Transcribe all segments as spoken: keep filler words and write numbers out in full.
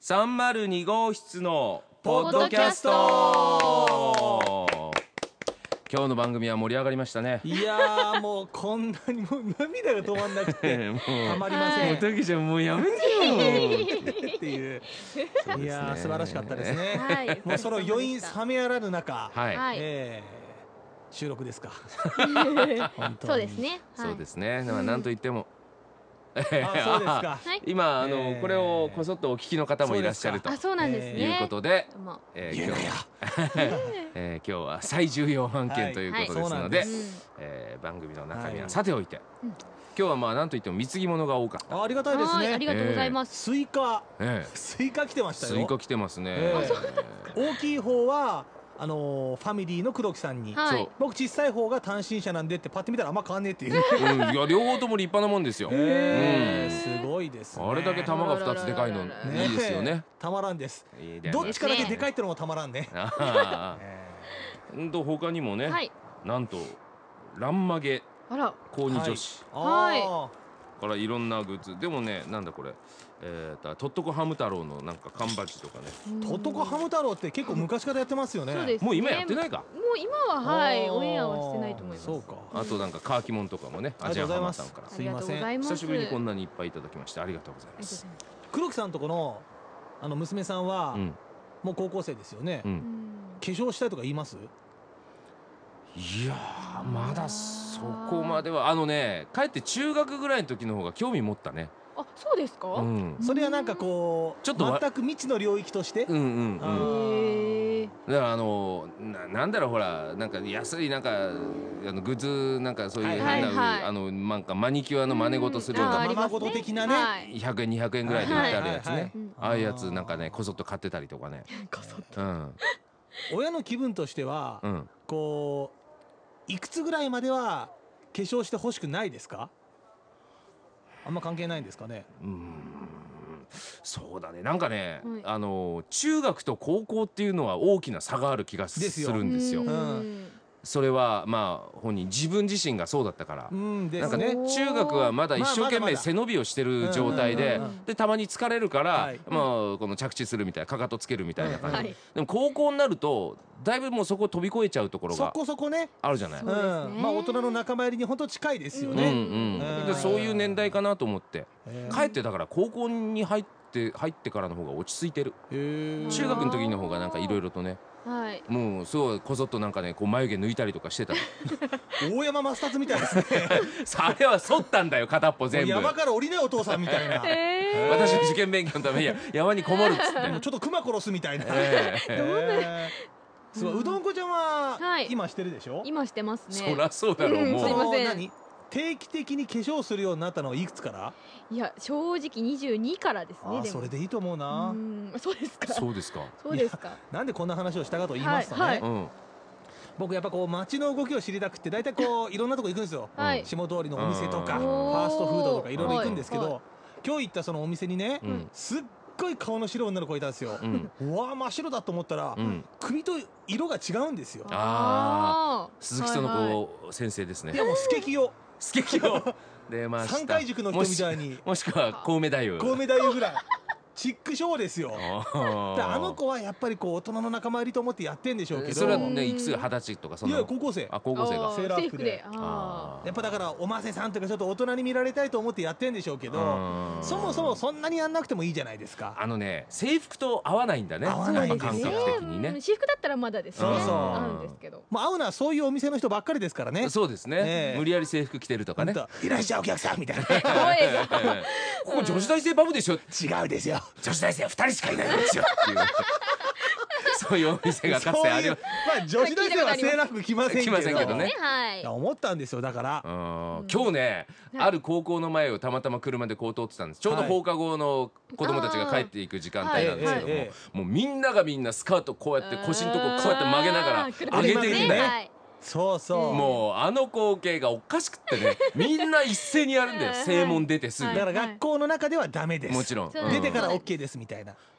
さんまるに号室のポッドキャスト。今日の番組は盛り上がりましたね。 いやーもうこんなにもう涙が止まんなくてもうたまりません。 もうたけちゃんもうやめてよっていう。いやー素晴らしかったですね。 はい、 もうその余韻冷めやらぬ中、 はい、 はい、 えー、収録ですか。本当にそうですね。はい、 そうですね。まあなんと言っても、 あ、そうですか。 今あの、 えーこれをこそっとお聞きの方もいらっしゃるとあ、そうなんですね。 いうことで、 どうもえー今日言うなよ。 えー今日は最重要案件ということですので、 はいはいえー番組の中身ははいさておいて、 うん今日はまあなんといっても貢ぎ物が多かった。 あ、ありがたいですはい、あねり。がとうございます。 スイカ、 えスイカ来てまえしたよ。 スイカ来てますね。 ええ大きい方はあのーファミリーの黒木さんに、 はいそう僕小さい方が単身者なんでってパッて見たらあんま変わんねえっていう。 うん、いや両方とも立派なもんですよ。 えうんーすごいですね。 あれだけ玉がふたつでかいのねいいですよね。 たまらんです。 いいねどっちかだけでかいってのもたまらんね。 あえーうんと他にもね、 はい、 なんとランマゲあら、 高二女子ーはいあからいろんなグッズでもね、なんだこれ、えーととっとこハム太郎のなんか缶バッジとかね。 ーとっとこハム太郎って結構昔からやってますよね。 そうですね。 もう今やってないか。 もう今ははい、 あーオンエアはしてないと思います。 そうか。 あとなんかカーキモンとかもね、アジアンハマさんからありがとうございます。 久しぶりにこんな。 なにいっぱいいただきましてありがとうございますありがとうござい。ます。 黒木さんとこのあの娘さんは、 うんもう高校生ですよね。 う、 うんん化粧したいとか言います？ いやーまだそこまではあのね、かえって中学ぐらいの時の方が興味持ったね。 あ、そうですか。 うへんそれはなんかこうちょっとわ全く未知の領域として。 うんうんあうん。 え。 だからあのななんだろうほらなんか安いなんかあのグッズなんかそういう変な、 はいはいはいあのなんかマニキュアの真似事するようなあーありますままごと的なねはいひゃくえんにひゃくえんぐらいで売ってあるやつはいはいはいねうん。 ああいうやつなんかねこそっと買ってたりとかね。 こそっと。 うん親の気分としては、 うん。 こういくつぐらいまでは化粧してほしくないですか？あんま関係ないんですかね。 うーんそうだねなんかね、 はいあの中学と高校っていうのは大きな差がある気がすですよるんですよ。 うんそれはまあ本人自分自身がそうだったからう。んですなんかねね。 中学はまだ一生懸まあまだまだ命背伸びをしてる状態でうんうんうんうんでたまに疲れるから、 はいまあこの着地するみたいなかかとつけるみたいな感じ、 はいでも高校になるとだいぶもうそこ飛び越えちゃうところそがこそこね。 あるじゃない。 そううですねん、まあ大人の仲間入りに本当近いですようんね。 うんうんでそういう年代かなと思ってえーかえってだから高校に入って入ってからの方が落ち着いてる。 へー中学の時の方がなんかいろいろとねはい。 もうすごいこそっとなんかねこう眉毛抜いたりとかしてたの大山マスターズみたいですね。 あれは剃ったんだよ片っぽ全部。 山から降りねお父さんみたいな。 え私の受験勉強のために山にこもるっつってもうちょっと熊殺すみたいな。 えええーすごい。うどんこちゃんははい今してるでしょ？ 今してますね。 そりゃそうだろう、 うんもすいうません何定期的に化粧するようになったのはいくつから？ いや、正直にじゅうにからですね。 あーでもそれでいいと思ううな。 ん、そうですか。 そうですか。 そうですか。 なんでこんな話をしたかと言いますとね、 はいはうん僕やっぱこう街の動きを知りたくて大体こういろんなとこ行くんですよ。 はい。 下通りのお店とかうんファーストフードとかいろいろ行くんですけはいど、今日行ったそのお店にね、 うんすっごい顔の白い女の子がいたんですよ。 うんうわー真っ白だと思ったら、 うん首と色が違うんですよ。 ああー鈴木園はいはい子先生ですねいやもうスケキヨスケキヨ出ました。 三回塾の人みたいにもしもしくはコウメ太夫コウメ太夫ぐらいチックショーですよ。 あであの子はやっぱりこう大人の仲間入りと思ってやってんでしょうけど、 それはいねいくつ二十歳とかそんなやの高校生あ高校生があーセーラー服で制服で。ああやっぱだからおませさんとかちょっと大人に見られたいと思ってやってんでしょうけど、 うんそもそもそんなにやんなくてもいいじゃないですか。 あのね制服と合わないんだね合わあ。 ないそうですね。 感覚的にねうん私服だったらまだですね。 そうそうあるんですけど。 もう会うのはそういうお店の人ばっかりですからね。 そうですね、 ええ無理やり制服着てるとかねほんといらっしゃいお客さんみたいな声が。 ええここ女子大生バブでしょ違うですよ。 女子大生は二人しかいないんですよっていうそういうお店がかつてありまそういうまあ女子大生はセーラー服着ませんけど着ませんけどねね、はいいや。思ったんですよだから。 うん今日ね、 はいある高校の前をたまたま車でこう通ってたんですちょうどはい放課後の子供たちが帰っていく時間帯なんですけども、 はいえええもうみんながみんなスカートこうやって腰のとここうやって曲げながらあーくるく上るげていくんだよ、 はいそうそう。 もうあの光景がおかしくってねみんな一斉にやるんだよはい正門出てすぐ、 はいだから学校の中ではダメです。 もちろん、 そう出てから オーケー ですみたいな。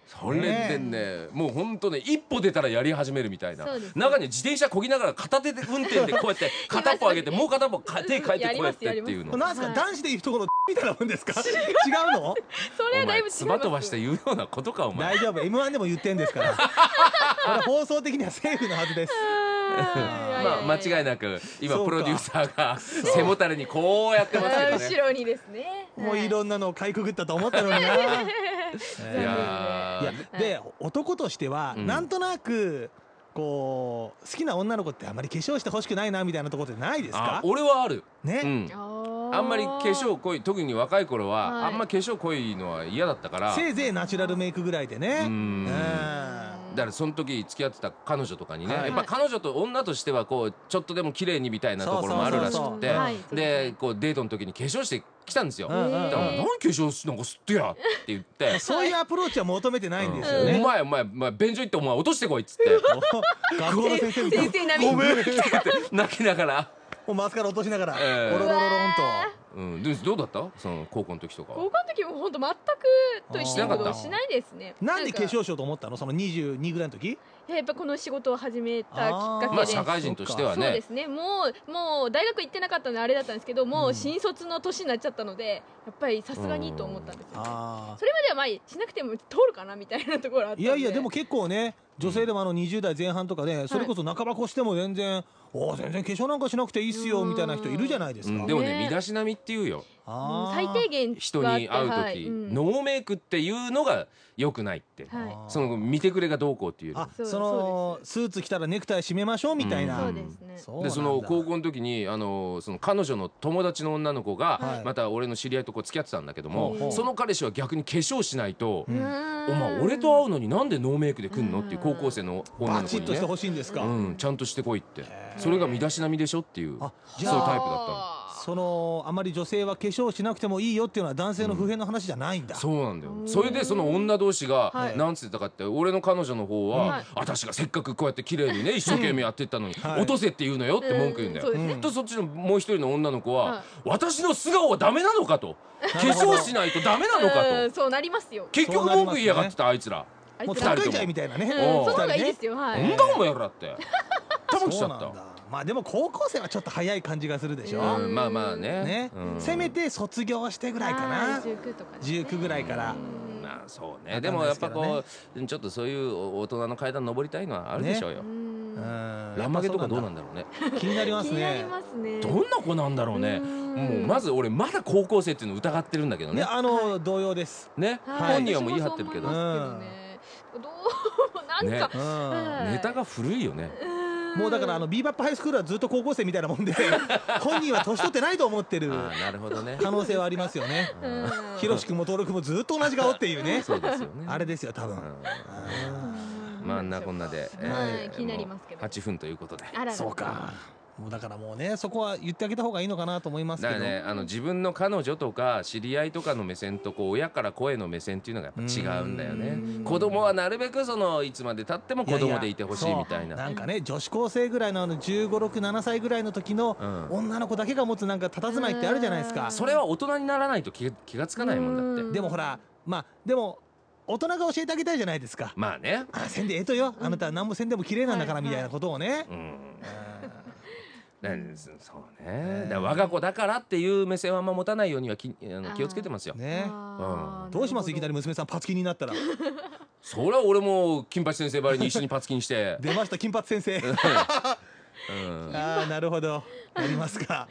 それでねもうほんとね一歩出たらやり始めるみたいな、 そうですね中に自転車こぎながら片手で運転でこうやって片っぽ上げてもう片っぽか手変えてこうやってっていうの。 なんですか、 はい男子でいうところのみたいなもんですか？違うの？ それはだいぶ違います。 つば飛ばして言うようなことかお前。 大丈夫、エムワン でも言ってんですからこれ放送的にはセーフのはずです。 まあ間違いなく今そうかプロデューサーが背もたれにこうやってますけどね。 後ろにですね。 もういろんなのをかいくぐったと思ったのにな。 いいややーで男としてはうんなんとなくこう好きな女の子ってあまり化粧してほしくないなみたいなところってないですあか俺はある。うね、 ん。 ああんまり化粧濃い特に若い頃は、 はいあんま化粧濃いのは嫌だったから。 せいぜいナチュラルメイクぐらいでね。 うんうんだからその時付き合ってた彼女とかにね、 はいやっぱ彼女と女としてはこうちょっとでも綺麗にみたいなところもあるらしくて、 はいでこうデートの時に化粧してきたんですよ。 うんうんうんだから何化粧しなんか吸ってやって言って。 そういうアプローチは求めてないんですよおね。 前お前お前便所行ってお前落としてこいっつってお学校の先生みたい先生並みごめん泣きながら、 もうマスカラ落としながら、 ええゴロロロロンうん、でどうだったその高校の時とかは。 高校の時も本当全くと言っていいほどしないですね。 と。なんで化か粧しようと思ったの？そのにじゅうにぐらいの時？ いややっぱこの仕事を始めたきっかけで、 まあ社会人としてはねそうですね。もうもう大学行ってなかったのであれだったんですけど、もう新卒の年になっちゃったので、やっぱりさすがにと思ったんですよね。 あそれまではまあしなくても通るかなみたいなところあったんで。 ーいやいやでも結構ね、女性でもあのにじゅう代前半とかでそれこそ半ば越しても全然、おー全然化粧なんかしなくていいっすよみたいな人いるじゃないですか。 うん、でもねね身だしなみって言うよ。 あー最低限人に会う時、 はいうんノーメイクっていうのが良くないって、 はいその見てくれがどうこうっていうよりあ、 そうそのスーツ着たらネクタイ締めましょうみたいな。 そうですね。 そうなんだでその高校の時にあのその彼女の友達の女の子が、 はいまた俺の知り合いとこう付き合ってたんだけども、 ほうほうその彼氏は逆に化粧しないと、 うんお前俺と会うのになんでノーメイクで来んのっていう高校生の女バの子にねチッとしてほしいんですか。 うん、ちゃんとしてこいってへーそれが身だしなみでしょっていうあそういうタイプだったの。 あーそのあまり女性は化粧しなくてもいいよっていうのは男性の普遍の話じゃないんだ。 そうなんだよ。 うんそれでその女同士がはいなんつってたかって、俺の彼女の方は、 はい私がせっかくこうやって綺麗にね一生懸命やってったのに、 はい落とせって言うのよって文句言うんだよ。 そうですね。 とそっちのもう一人の女の子は、 はい私の素顔はダメなのかと化なるほど粧しないとダメなのかとうんそうなりますよ。 結局文句言いやがってたあいつら。 もうあいつら高いちゃいみたいなね。 うんおうその方がいいですよ。はい。 なんだお前らって多分来ちゃったそうなんだ。まあでも高校生はちょっと早い感じがするでしょ。 うんうんまあまあねね、 うんせめて卒業してぐらいかな。 じゅうきゅうとかですね。 じゅうきゅうぐらいから。 まあそうわかんないねでもやっぱですけどねこうちょっとそういう大人の階段登りたいのはあるでしょうよ。 うんうんランマゲとかどうなんだ。 だろうね。 気になりますね気になり。ますね。 どんな子なんだろうね。 うんもうまず俺まだ高校生っていうの疑ってるんだけどねね、。あの同様です。 ね、 はい本人はもう言い張ってるけど、 私もそう思いますけどねどうなんか、 うんはいネタが古いよね。 もうだからあのビーバップハイスクールはずっと高校生みたいなもんで本人は年取ってないと思ってるああなるほどね。 可能性はありますよね。 うんひろし君も登録もずっと同じ顔っていうね。 そうですよね。 あれですよ多分。 うんうんまああんなこんなで、 はい気になりますけどはちふんということで。 あららそうか。もうだからもうねそこは言ってあげた方がいいのかなと思いますけど。 だからね、あの自分の彼女とか知り合いとかの目線とこう親から声の目線っていうのがやっぱ違うんだよねうん。 子供はなるべくそのいつまで経っても子供でいてほしいみたいな。 なんかね女子高生ぐらいのあのじゅうご、ろく、ななさいぐらいの時のうん女の子だけが持つなんか佇まいってあるじゃないですか。 それは大人にならないと気が気がつかないもんだって。 でもほらまあでも大人が教えてあげたいじゃないですか。 まあね。 あせんでええとよ、あなたは何もせんでも綺麗なんだからはいみたいなことをね。 うん。 うんなんですそうね。だから我が子だからっていう目線はあんま持たないようにはきあの気をつけてますよ。 ねあーどうしますいきなりなる娘さんパツキになったらそれは俺も金八先生ばりに一緒にパツキンして。 出ました金髪先生うん。 ああなるほどやりますか。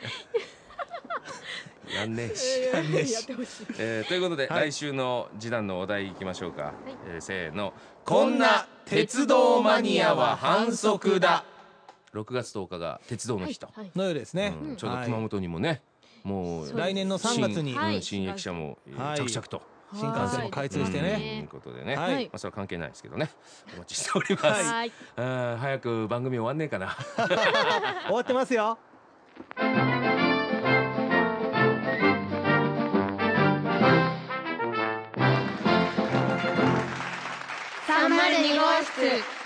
やんねえほし。 どやんねえしやってほしいえーということで、 はい来週の次男のお題いきましょうか、えーせーのこんな鉄道マニアは反則だ。 ろくがつとおかが鉄道の日と、 はいのようですね、 うんちょうど熊本にもね、もうそう来年のさんがつに新,、 はいうん新駅舎も、えーはい着々と、 新幹線も開通してというね、 ことでね、 はいまあ、それは関係ないですけどねお待ちしております、 はいはいあー早く番組終わんねえかな終わってますよ。 さんまるに号室